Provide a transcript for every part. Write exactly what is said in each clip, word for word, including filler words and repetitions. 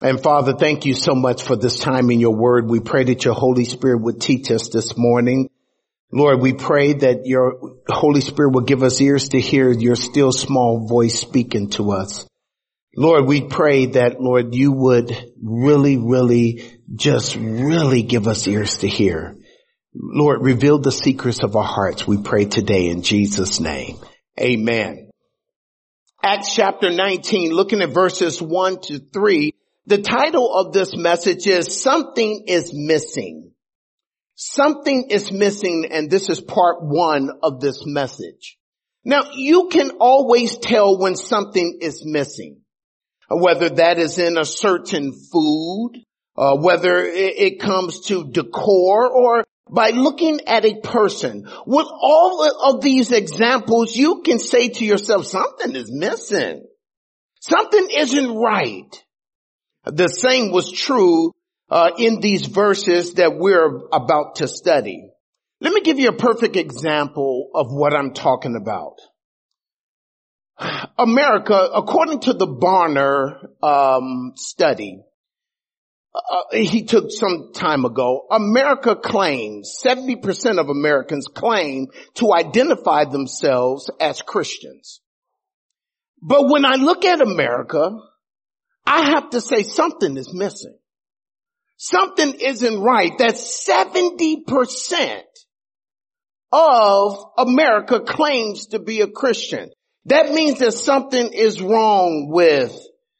And Father, thank you so much for this time in your word. We pray that your Holy Spirit would teach us this morning. Lord, we pray that your Holy Spirit will give us ears to hear your still small voice speaking to us. Lord, we pray that, Lord, you would really, really, just really give us ears to hear. Lord, reveal the secrets of our hearts, we pray today in Jesus' name. Amen. Acts chapter nineteen, looking at verses one to three. The title of this message is Something is Missing. Something is missing, and this is part one of this message. Now, you can always tell when something is missing, whether that is in a certain food, uh, whether it, it comes to decor, or by looking at a person. With all of these examples, you can say to yourself, something is missing. Something isn't right. The same was true uh, in these verses that we're about to study. Let me give you a perfect example of what I'm talking about. America, according to the Barna um, study, uh, he took some time ago, America claims, seventy percent of Americans claim to identify themselves as Christians. But when I look at America, I have to say something is missing. Something isn't right. That seventy percent of America claims to be a Christian. That means that something is wrong with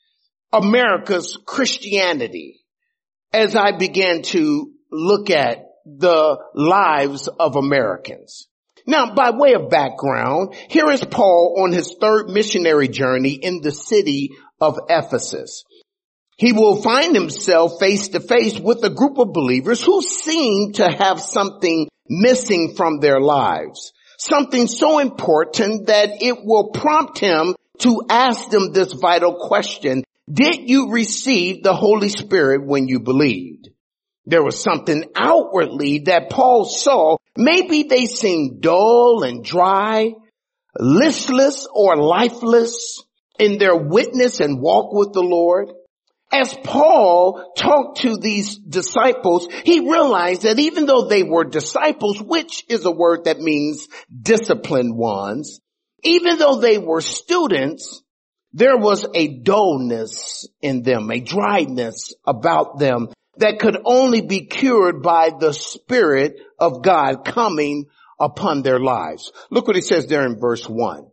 America's Christianity as I began to look at the lives of Americans. Now, by way of background, here is Paul on his third missionary journey in the city of Ephesus. He will find himself face to face with a group of believers who seem to have something missing from their lives. Something so important that it will prompt him to ask them this vital question. Did you receive the Holy Spirit when you believed? There was something outwardly that Paul saw. Maybe they seemed dull and dry, listless or lifeless in their witness and walk with the Lord. As Paul talked to these disciples, he realized that even though they were disciples, which is a word that means disciplined ones, even though they were students, there was a dullness in them, a dryness about them that could only be cured by the Spirit of God coming upon their lives. Look what he says there in verse one.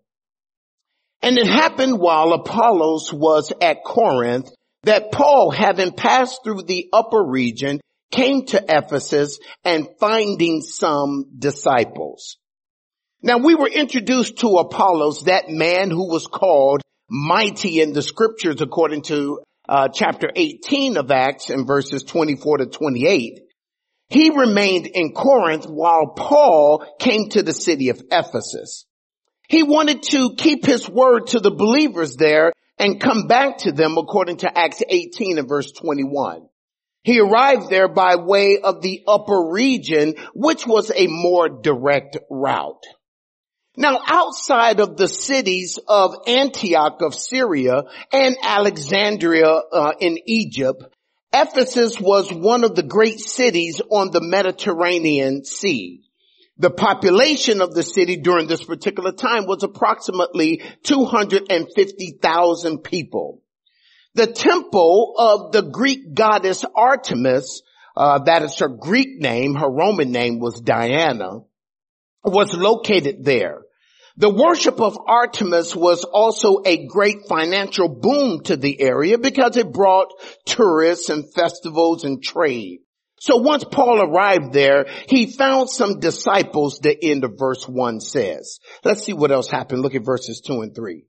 And it happened while Apollos was at Corinth that Paul, having passed through the upper region, came to Ephesus and finding some disciples. Now, we were introduced to Apollos, that man who was called mighty in the scriptures according to uh, chapter eighteen of Acts and verses twenty-four to twenty-eight. He remained in Corinth while Paul came to the city of Ephesus. He wanted to keep his word to the believers there and come back to them according to Acts eighteen and verse twenty-one. He arrived there by way of the upper region, which was a more direct route. Now, outside of the cities of Antioch of Syria and Alexandria uh, in Egypt, Ephesus was one of the great cities on the Mediterranean Sea. The population of the city during this particular time was approximately two hundred fifty thousand people. The temple of the Greek goddess Artemis, uh, that is her Greek name, her Roman name was Diana, was located there. The worship of Artemis was also a great financial boom to the area because it brought tourists and festivals and trade. So once Paul arrived there, he found some disciples, the end of verse one says. Let's see what else happened. Look at verses two and three.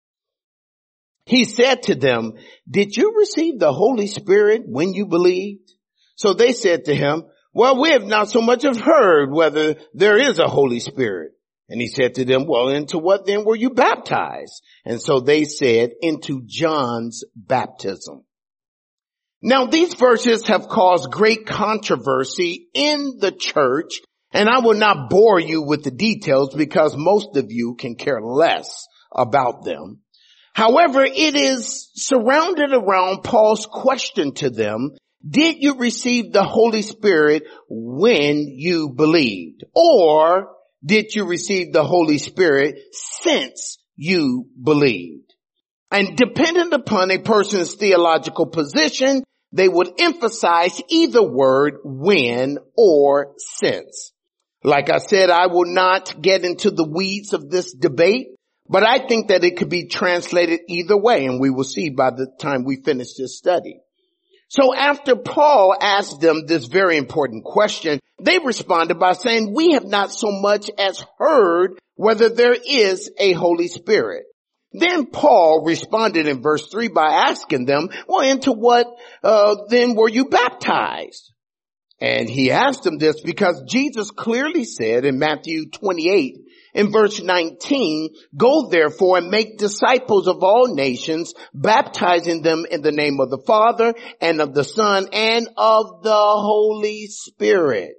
He said to them, did you receive the Holy Spirit when you believed? So they said to him, well, we have not so much as heard whether there is a Holy Spirit. And he said to them, well, into what then were you baptized? And so they said, into John's baptism. Now, these verses have caused great controversy in the church, and I will not bore you with the details because most of you can care less about them. However, it is surrounded around Paul's question to them, did you receive the Holy Spirit when you believed? Or did you receive the Holy Spirit since you believed? And dependent upon a person's theological position, they would emphasize either word, when or since. Like I said, I will not get into the weeds of this debate, but I think that it could be translated either way, and we will see by the time we finish this study. So after Paul asked them this very important question, they responded by saying, we have not so much as heard whether there is a Holy Spirit. Then Paul responded in verse three by asking them, well, into what uh, then were you baptized? And he asked them this because Jesus clearly said in Matthew twenty-eight, in verse nineteen, go therefore and make disciples of all nations, baptizing them in the name of the Father and of the Son and of the Holy Spirit.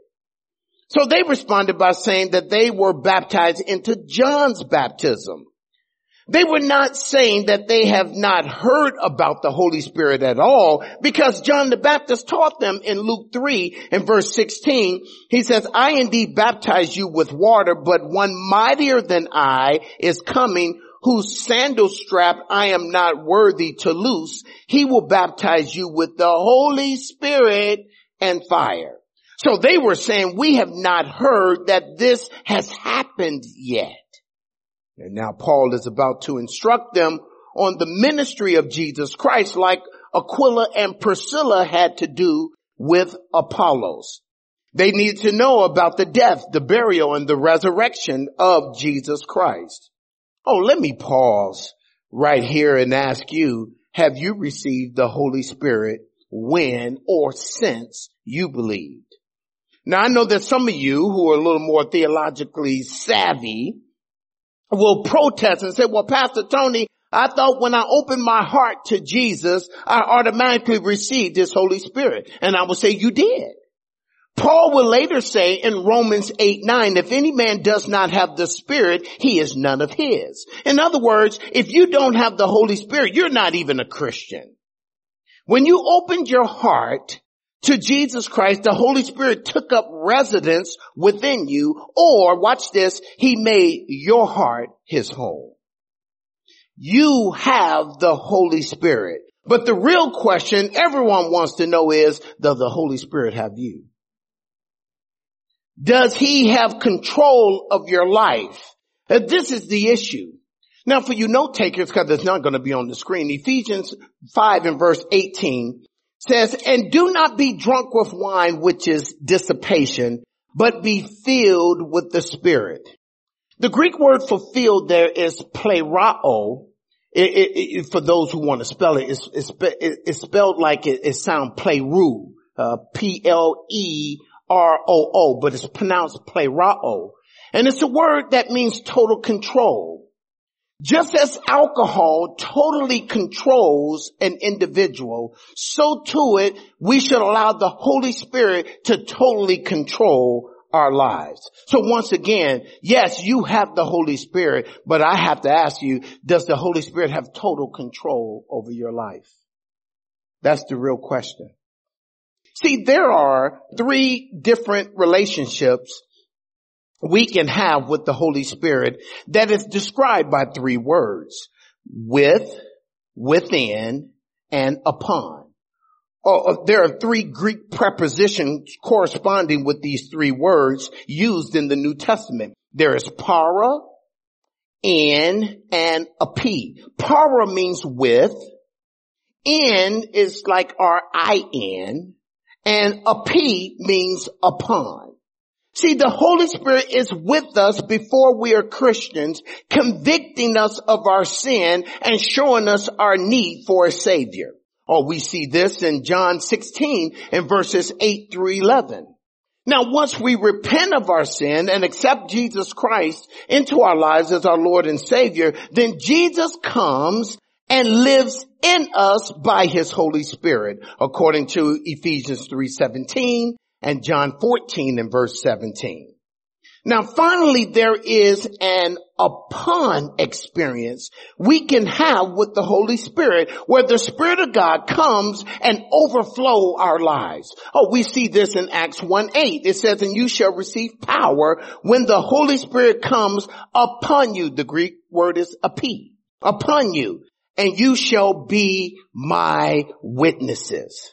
So they responded by saying that they were baptized into John's baptism. They were not saying that they have not heard about the Holy Spirit at all, because John the Baptist taught them in Luke three and verse sixteen. He says, I indeed baptize you with water, but one mightier than I is coming, whose sandal strap I am not worthy to loose. He will baptize you with the Holy Spirit and fire. So they were saying, we have not heard that this has happened yet. And now Paul is about to instruct them on the ministry of Jesus Christ, like Aquila and Priscilla had to do with Apollos. They need to know about the death, the burial, and the resurrection of Jesus Christ. Oh, let me pause right here and ask you, have you received the Holy Spirit when or since you believed? Now, I know that some of you who are a little more theologically savvy will protest and say, well, Pastor Tony, I thought when I opened my heart to Jesus, I automatically received His Holy Spirit. And I will say, you did. Paul will later say in Romans eight nine, if any man does not have the Spirit, he is none of his. In other words, if you don't have the Holy Spirit, you're not even a Christian. When you opened your heart to Jesus Christ, the Holy Spirit took up residence within you, or watch this, He made your heart His home. You have the Holy Spirit. But the real question everyone wants to know is, does the Holy Spirit have you? Does He have control of your life? And this is the issue. Now for you note takers, because it's not going to be on the screen, Ephesians five and verse eighteen says, and do not be drunk with wine, which is dissipation, but be filled with the Spirit. The Greek word for filled there is plerao. It, it, it, for those who want to spell it, it's, it's, it's spelled like it, it sounds pleru, uh, P L E R O O, but it's pronounced plerao. And it's a word that means total control. Just as alcohol totally controls an individual, so to it, we should allow the Holy Spirit to totally control our lives. So once again, yes, you have the Holy Spirit, but I have to ask you, does the Holy Spirit have total control over your life? That's the real question. See, there are three different relationships we can have with the Holy Spirit that is described by three words: with, within, and upon. Oh, there are three Greek prepositions corresponding with these three words used in the New Testament. There is para, in, and epi. Para means with, in is like our in, and epi means upon. See, the Holy Spirit is with us before we are Christians, convicting us of our sin and showing us our need for a Savior. Oh, we see this in John sixteen in verses eight through eleven. Now, once we repent of our sin and accept Jesus Christ into our lives as our Lord and Savior, then Jesus comes and lives in us by His Holy Spirit, according to Ephesians three seventeen and John fourteen and verse seventeen. Now finally, there is an upon experience we can have with the Holy Spirit, where the Spirit of God comes and overflow our lives. Oh, we see this in Acts one eight. It says, and you shall receive power when the Holy Spirit comes upon you. The Greek word is epi, upon you, and you shall be my witnesses.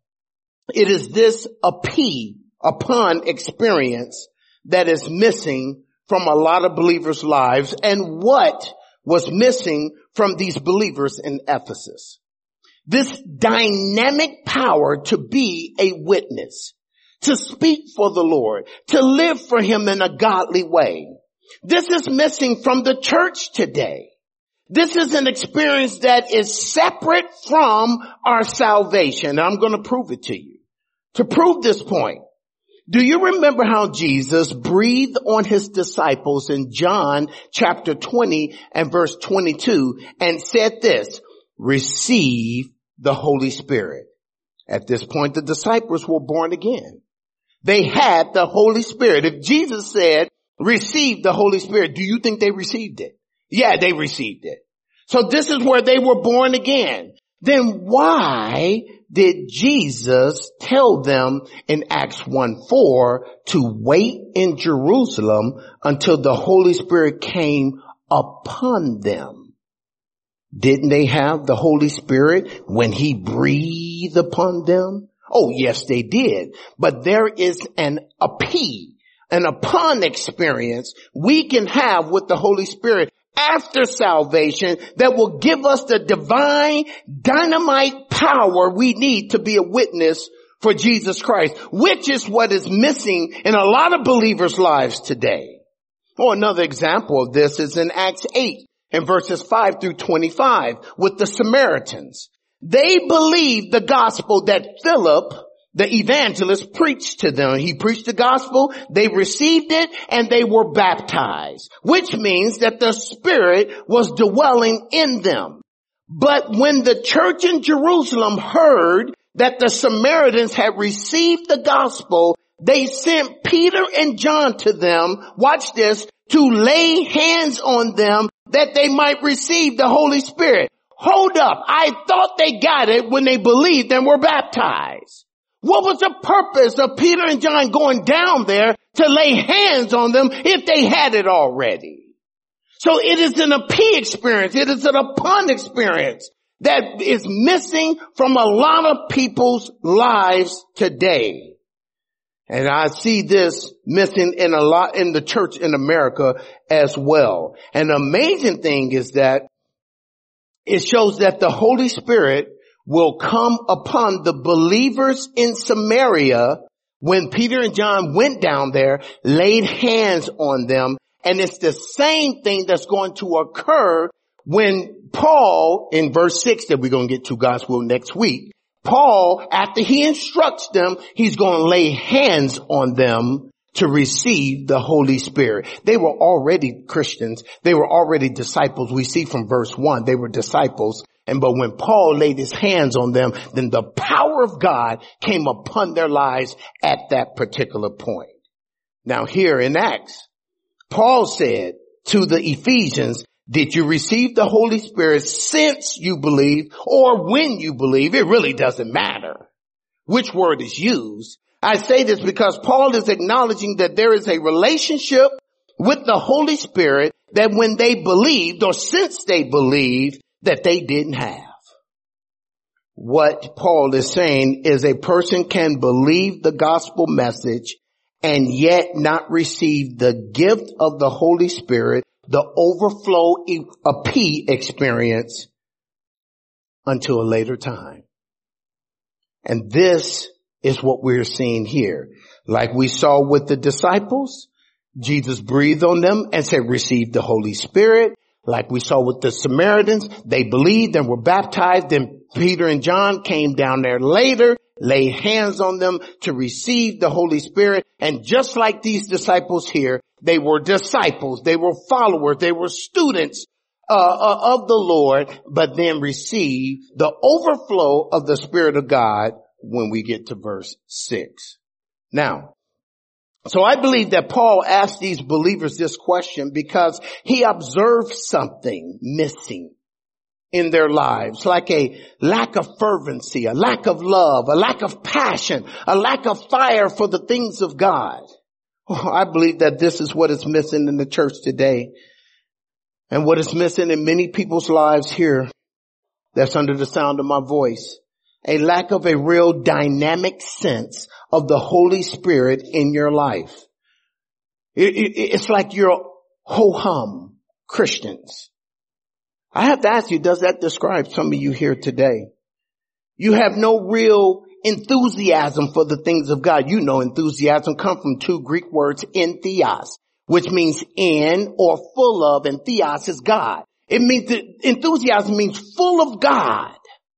It is this epi, upon experience, that is missing from a lot of believers' lives, and what was missing from these believers in Ephesus. This dynamic power to be a witness, to speak for the Lord, to live for Him in a godly way. This is missing from the church today. This is an experience that is separate from our salvation. I'm going to prove it to you. To prove this point, do you remember how Jesus breathed on His disciples in John chapter twenty and verse twenty-two and said this, receive the Holy Spirit? At this point, the disciples were born again. They had the Holy Spirit. If Jesus said, receive the Holy Spirit, do you think they received it? Yeah, they received it. So this is where they were born again. Then why did Jesus tell them in Acts one four to wait in Jerusalem until the Holy Spirit came upon them? Didn't they have the Holy Spirit when He breathed upon them? Oh, yes, they did. But there is an epi, an upon experience we can have with the Holy Spirit after salvation that will give us the divine dynamite power we need to be a witness for Jesus Christ, which is what is missing in a lot of believers' lives today. Oh, another example of this is in Acts eight and verses five through twenty-five with the Samaritans. They believed the gospel that Philip, the evangelist, preached to them. He preached the gospel, they received it, and they were baptized, which means that the Spirit was dwelling in them. But when the church in Jerusalem heard that the Samaritans had received the gospel, they sent Peter and John to them, watch this, to lay hands on them that they might receive the Holy Spirit. Hold up, I thought they got it when they believed and were baptized. What was the purpose of Peter and John going down there to lay hands on them if they had it already? So it is an epi experience. It is an upon experience that is missing from a lot of people's lives today. And I see this missing in a lot in the church in America as well. And the amazing thing is that it shows that the Holy Spirit will come upon the believers in Samaria when Peter and John went down there, laid hands on them. And it's the same thing that's going to occur when Paul, in verse six that we're going to get to God's will next week, Paul, after he instructs them, he's going to lay hands on them to receive the Holy Spirit. They were already Christians. They were already disciples. We see from verse one, they were disciples. And but when Paul laid his hands on them, then the power of God came upon their lives at that particular point. Now here in Acts, Paul said to the Ephesians, did you receive the Holy Spirit since you believe or when you believe? It really doesn't matter which word is used. I say this because Paul is acknowledging that there is a relationship with the Holy Spirit that when they believed or since they believed that they didn't have. What Paul is saying is a person can believe the gospel message and yet not receive the gift of the Holy Spirit, the overflow epi experience until a later time. And this is what we're seeing here. Like we saw with the disciples, Jesus breathed on them and said, receive the Holy Spirit. Like we saw with the Samaritans, they believed and were baptized. Then Peter and John came down there later, laid hands on them to receive the Holy Spirit. And just like these disciples here, they were disciples, they were followers, they were students uh, uh, of the Lord, but then received the overflow of the Spirit of God when we get to verse six. Now, So I believe that Paul asked these believers this question because he observed something missing in their lives, like a lack of fervency, a lack of love, a lack of passion, a lack of fire for the things of God. Oh, I believe that this is what is missing in the church today, and what is missing in many people's lives here that's under the sound of my voice. A lack of a real dynamic sense of the Holy Spirit in your life. It, it, it's like you're ho-hum Christians. I have to ask you, does that describe some of you here today? You have no real enthusiasm for the things of God. You know enthusiasm comes from two Greek words, entheos, which means in or full of, and theos is God. It means that enthusiasm means full of God,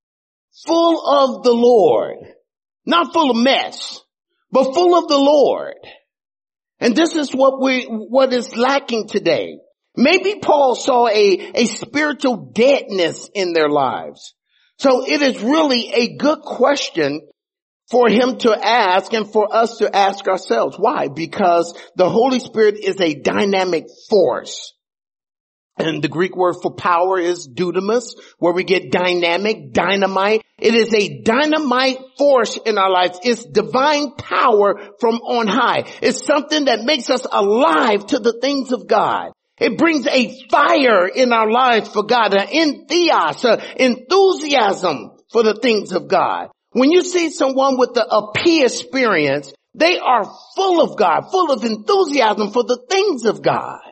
full of the Lord, not full of mess, but full of the Lord. And this is what we, what is lacking today. Maybe Paul saw a, a spiritual deadness in their lives. So it is really a good question for him to ask and for us to ask ourselves. Why? Because the Holy Spirit is a dynamic force. And the Greek word for power is dunamis, where we get dynamic, dynamite. It is a dynamite force in our lives. It's divine power from on high. It's something that makes us alive to the things of God. It brings a fire in our lives for God, an entheos, an enthusiasm for the things of God. When you see someone with the, a P experience, they are full of God, full of enthusiasm for the things of God.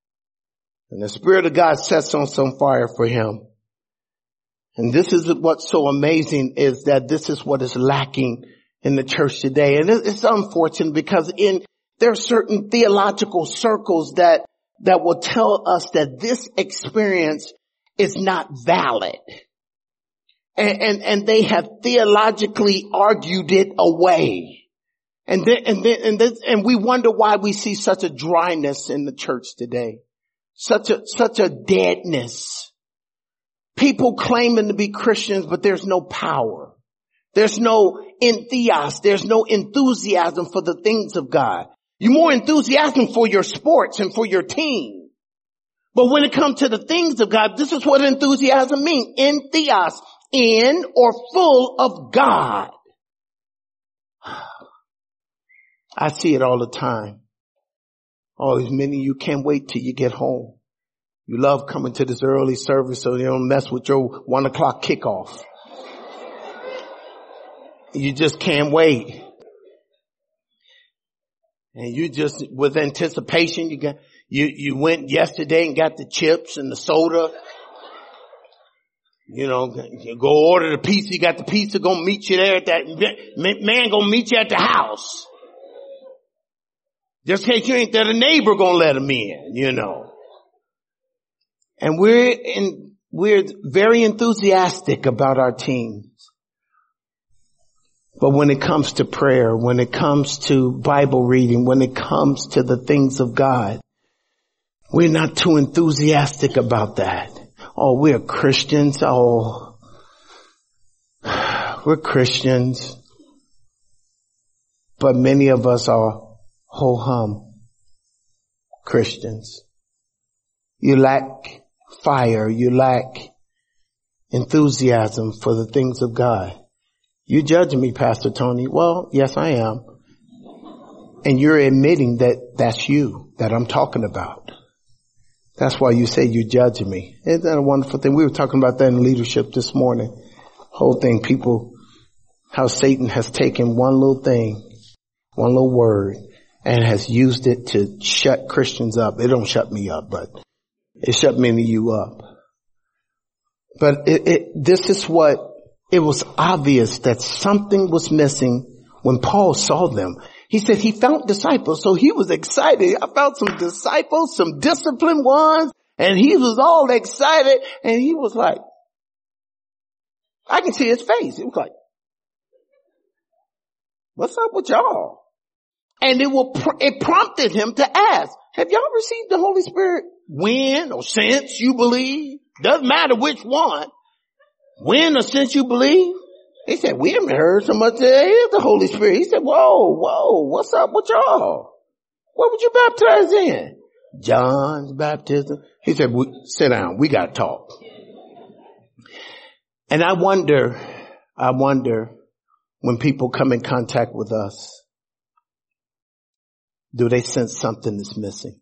And the Spirit of God sets on some fire for him. And this is what's so amazing, is that this is what is lacking in the church today. And it's unfortunate because in there are certain theological circles that that will tell us that this experience is not valid. And, and, and they have theologically argued it away. And then, and then, and then, and we wonder why we see such a dryness in the church today. Such a, such a deadness. People claiming to be Christians, but there's no power. There's no entheos. There's no enthusiasm for the things of God. You're more enthusiastic for your sports and for your team. But when it comes to the things of God, this is what enthusiasm means. Entheos, in or full of God. I see it all the time. Oh, as many of you can't wait till you get home. You love coming to this early service so you don't mess with your one o'clock kickoff. You just can't wait. And you just, with anticipation, you got, you, you went yesterday and got the chips and the soda. You know, you go order the pizza, you got the pizza gonna meet you there at that, man gonna meet you at the house. Just in case you ain't there, the neighbor gonna let him in, you know. And we're in, we're very enthusiastic about our teams. But when it comes to prayer, when it comes to Bible reading, when it comes to the things of God, we're not too enthusiastic about that. Oh, we're Christians. Oh, we're Christians. But many of us are ho-hum Christians. You lack fire. You lack enthusiasm for the things of God. You judging me, Pastor Tony. Well, yes, I am. And you're admitting that that's you that I'm talking about. That's why you say you're judging me. Isn't that a wonderful thing? We were talking about that in leadership this morning. Whole thing, people, how Satan has taken one little thing, one little word, and has used it to shut Christians up. It don't shut me up, but it shut many of you up. But it, it, this is what, it was obvious that something was missing when Paul saw them. He said he found disciples, so he was excited. I found some disciples, some disciplined ones, and he was all excited, and he was like, I can see his face. He was like, what's up with y'all? And it will, it prompted him to ask, have y'all received the Holy Spirit when or since you believe? Doesn't matter which one. When or since you believe? He said, we haven't heard so much there is the Holy Spirit. He said, whoa, whoa, what's up with y'all? What would you baptize in? John's baptism. He said, sit down. We got to talk. And I wonder, I wonder when people come in contact with us, do they sense something is missing?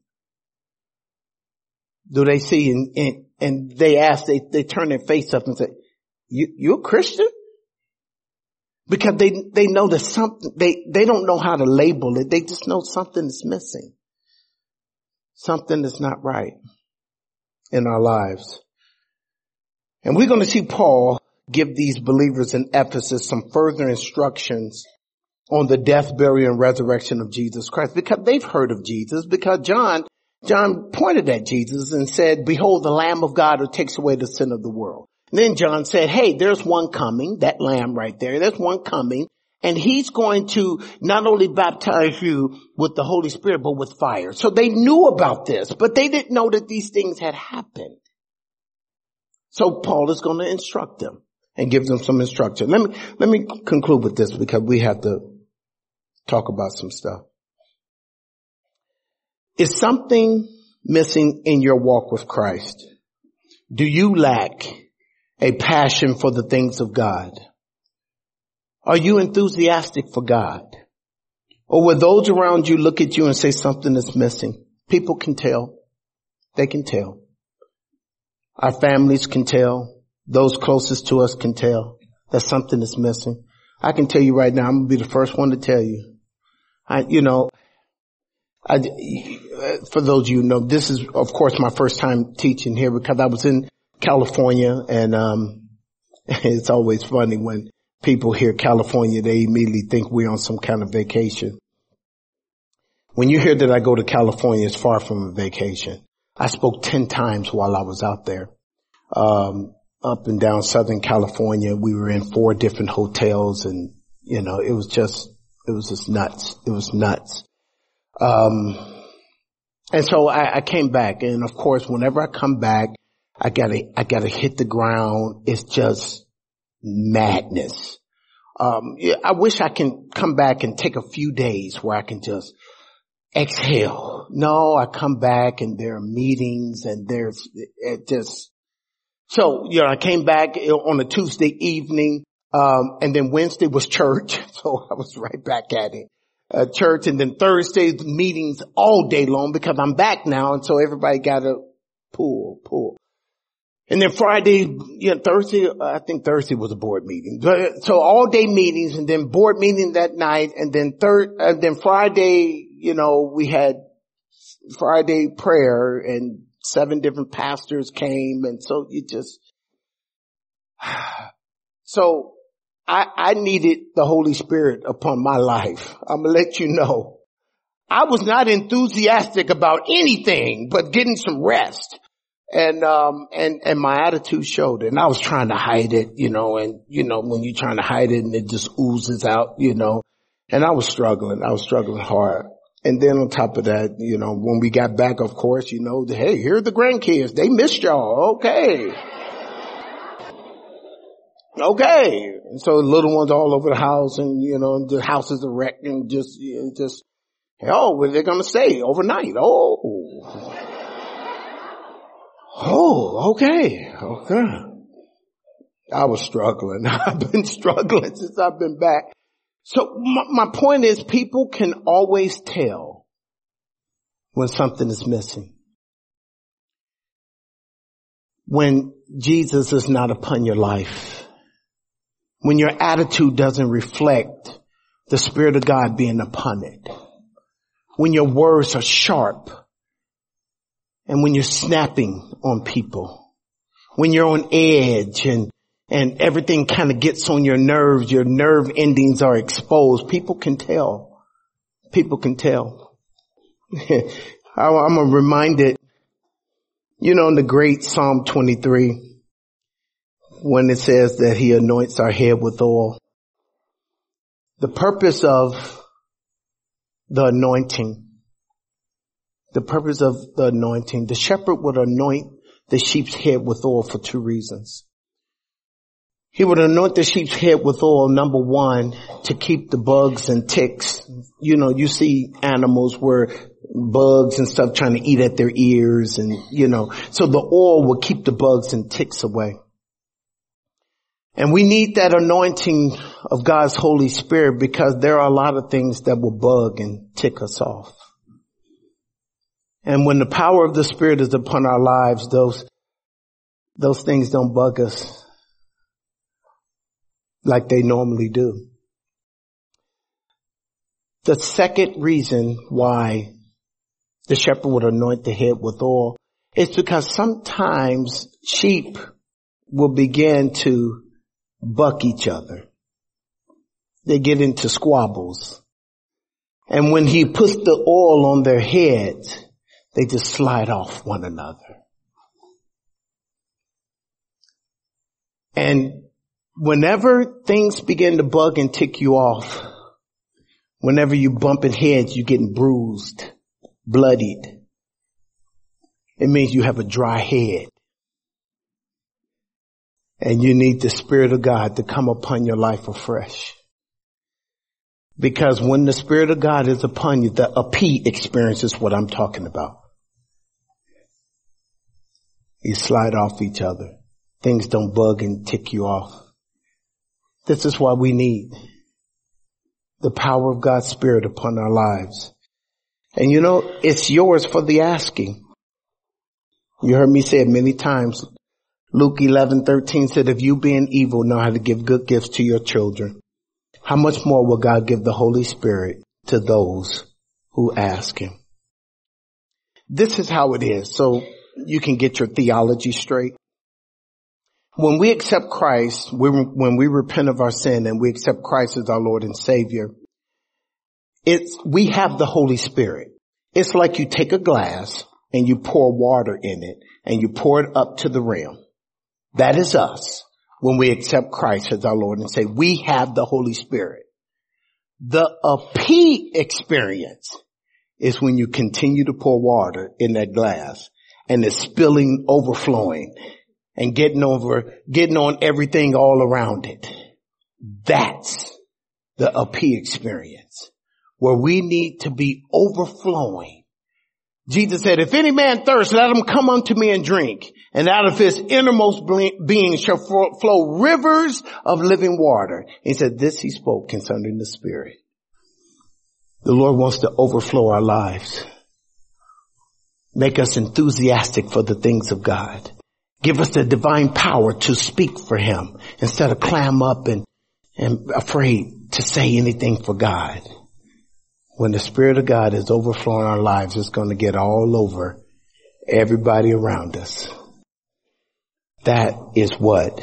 Do they see and, and, and they ask, they, they turn their face up and say, you, you a Christian? Because they, they know that something, they, they don't know how to label it. They just know something is missing. Something is not right in our lives. And we're going to see Paul give these believers in Ephesus some further instructions on the death, burial, and resurrection of Jesus Christ, because they've heard of Jesus, because John, John pointed at Jesus and said, behold, the Lamb of God who takes away the sin of the world. And then John said, hey, there's one coming, that Lamb right there, there's one coming, and he's going to not only baptize you with the Holy Spirit, but with fire. So they knew about this, but they didn't know that these things had happened. So Paul is going to instruct them and give them some instruction. Let me, let me conclude with this because we have to talk about some stuff. Is something missing in your walk with Christ? Do you lack a passion for the things of God? Are you enthusiastic for God? Or will those around you look at you and say something is missing? People can tell. They can tell. Our families can tell. Those closest to us can tell that something is missing. I can tell you right now, I'm going to be the first one to tell you. I, you know, I, for those of you who know, this is, of course, my first time teaching here because I was in California, and um it's always funny when people hear California, they immediately think we're on some kind of vacation. When you hear that I go to California, it's far from a vacation. I spoke ten times while I was out there. Um up and down Southern California. We were in four different hotels, and, you know, it was just, it was just nuts. It was nuts. Um, and so I, I came back, and of course, whenever I come back, I gotta, I gotta hit the ground. It's just madness. Um, yeah, I wish I can come back and take a few days where I can just exhale. No, I come back and there are meetings and there's, it just, So, you know, I came back on a Tuesday evening, um, and then Wednesday was church. So I was right back at it. Uh, church, and then Thursday meetings all day long because I'm back now. And so everybody got to pull, pull. And then Friday, you know, Thursday, I think Thursday was a board meeting. So all day meetings, and then board meeting that night. And then third, and then Friday, you know, we had Friday prayer, and seven different pastors came, and so you just, so I, I needed the Holy Spirit upon my life. I'm gonna let you know. I was not enthusiastic about anything but getting some rest. And, um, and, and my attitude showed it, and I was trying to hide it, you know, and, you know, when you're trying to hide it and it just oozes out, you know, and I was struggling. I was struggling hard. And then on top of that, you know, when we got back, of course, you know, hey, here are the grandkids. They missed y'all. Okay. Okay. And so the little ones all over the house, and, you know, the house is wrecked, and just, just, oh, where they're going to stay overnight. Oh. Oh, okay. Okay. I was struggling. I've been struggling since I've been back. So my, my point is, people can always tell when something is missing. When Jesus is not upon your life. When your attitude doesn't reflect the Spirit of God being upon it. When your words are sharp. And when you're snapping on people. When you're on edge, and And everything kind of gets on your nerves. Your nerve endings are exposed. People can tell. People can tell. I'm reminded, you know, in the great Psalm twenty-three, when it says that he anoints our head with oil. The purpose of the anointing, the purpose of the anointing, the shepherd would anoint the sheep's head with oil for two reasons. He would anoint the sheep's head with oil, number one, to keep the bugs and ticks. You know, you see animals where bugs and stuff trying to eat at their ears, and, you know, so the oil will keep the bugs and ticks away. And we need that anointing of God's Holy Spirit, because there are a lot of things that will bug and tick us off. And when the power of the Spirit is upon our lives, those, those things don't bug us like they normally do. The second reason why the shepherd would anoint the head with oil is because sometimes sheep will begin to buck each other. They get into squabbles. And when he puts the oil on their heads, they just slide off one another. And whenever things begin to bug and tick you off, whenever you bumping heads, you're getting bruised, bloodied. It means you have a dry head. And you need the Spirit of God to come upon your life afresh. Because when the Spirit of God is upon you, the A P experience is what I'm talking about. You slide off each other. Things don't bug and tick you off. This is why we need the power of God's Spirit upon our lives. And you know, it's yours for the asking. You heard me say it many times. Luke eleven thirteen said, if you being evil know how to give good gifts to your children, how much more will God give the Holy Spirit to those who ask him? This is how it is, so you can get your theology straight. When we accept Christ, we, when we repent of our sin and we accept Christ as our Lord and Savior, it's, we have the Holy Spirit. It's like you take a glass and you pour water in it and you pour it up to the rim. That is us when we accept Christ as our Lord and say, we have the Holy Spirit. The A P experience is when you continue to pour water in that glass and it's spilling, overflowing, and getting over, getting on everything all around it. That's the A P experience, where we need to be overflowing. Jesus said, if any man thirst, let him come unto me and drink. And out of his innermost being shall flow rivers of living water. He said, this he spoke concerning the Spirit. The Lord wants to overflow our lives. Make us enthusiastic for the things of God. Give us the divine power to speak for him instead of clam up and, and afraid to say anything for God. When the Spirit of God is overflowing our lives, it's going to get all over everybody around us. That is what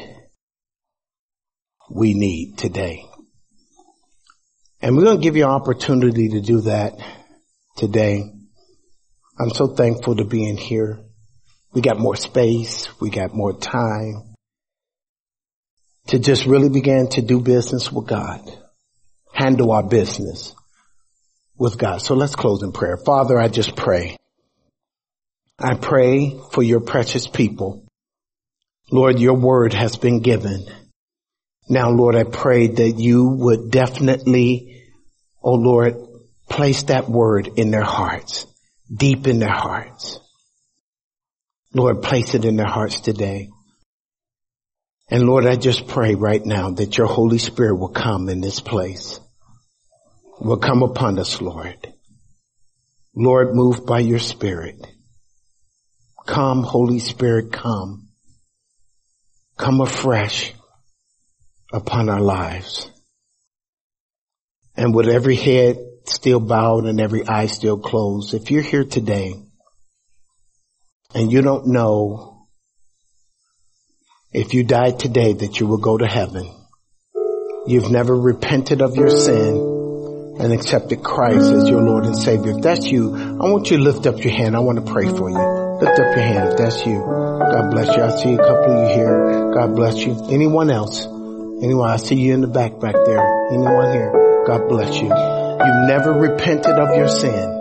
we need today. And we're going to give you an opportunity to do that today. I'm so thankful to be in here. We got more space. We got more time to just really begin to do business with God. Handle our business with God. So let's close in prayer. Father, I just pray. I pray for your precious people. Lord, your word has been given. Now, Lord, I pray that you would definitely, oh Lord, place that word in their hearts, deep in their hearts. Lord, place it in their hearts today. And Lord, I just pray right now that your Holy Spirit will come in this place, will come upon us, Lord. Lord, move by your Spirit. Come, Holy Spirit, come. Come afresh upon our lives. And with every head still bowed and every eye still closed, if you're here today and you don't know if you died today that you will go to heaven, you've never repented of your sin and accepted Christ as your Lord and Savior. If that's you, I want you to lift up your hand. I want to pray for you. Lift up your hand if that's you. God bless you. I see a couple of you here. God bless you. Anyone else? Anyone? I see you in the back back there. Anyone here? God bless you. You've never repented of your sin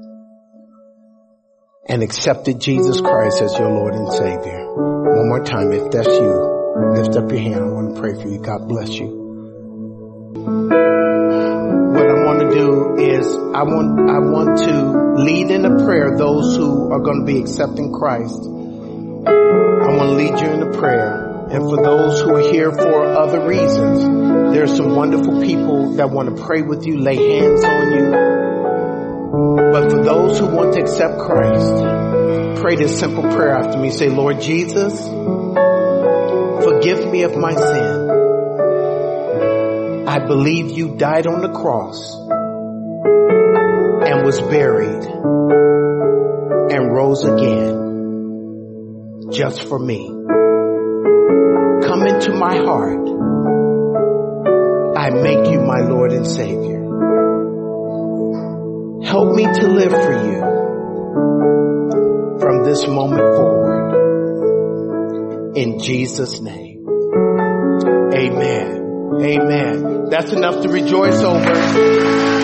and accepted Jesus Christ as your Lord and Savior. One more time, if that's you, lift up your hand. I want to pray for you. God bless you. What I want to do is I want, I want to lead in a prayer those who are going to be accepting Christ. I want to lead you in a prayer. And for those who are here for other reasons, there are some wonderful people that want to pray with you, lay hands on you. But for those who want to accept Christ, pray this simple prayer after me. Say, Lord Jesus, forgive me of my sin. I believe you died on the cross and was buried and rose again just for me. Come into my heart. I make you my Lord and Savior. Help me to live for you from this moment forward. In Jesus' name. Amen. Amen. That's enough to rejoice over.